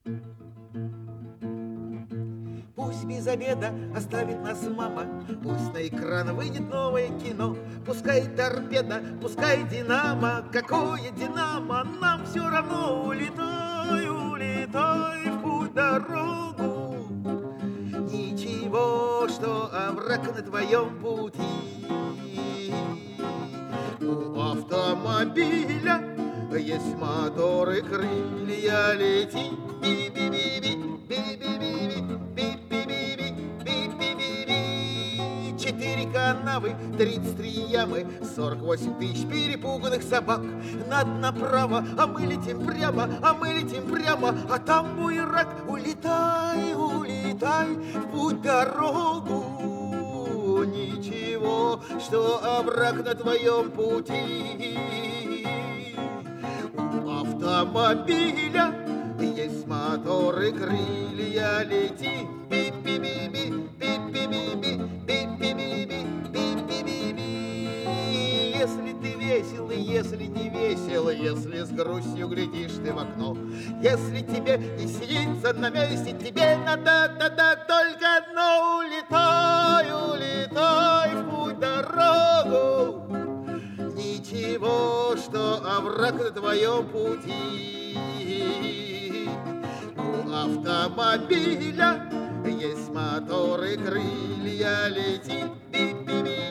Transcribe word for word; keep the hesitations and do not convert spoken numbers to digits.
Пусть без обеда оставит нас мама, пусть на экран выйдет новое кино. Пускай торпеда, пускай динамо, какое динамо, нам все равно. Улетай, улетай в путь дорогу, ничего, что овраг на твоем пути. У автомобиля есть мотор и крылья, лети, би-би-би-би, би-би-би-би, би-би-би-би, би-би-би-би. Четыре канавы, тридцать три ямы, сорок восемь тысяч перепуганных собак. Надо направо, а мы летим прямо, а мы летим прямо, а там буерак. Улетай, улетай в путь дорогу, ничего, что овраг на твоем пути. У автомобиля есть мотор и крылья, лети, би-би-би-би, би-би-би-би, би-би-би-би, би-би-би-би. Если ты весел, и если не весел, если с грустью глядишь ты в окно, если тебе не сидится на месте, тебе надо, надо только одно. Улетай, улетай в путь дорогу, ничего, что овраг на твоем пути. У автомобиля есть мотор и крылья, лети, би-би-би.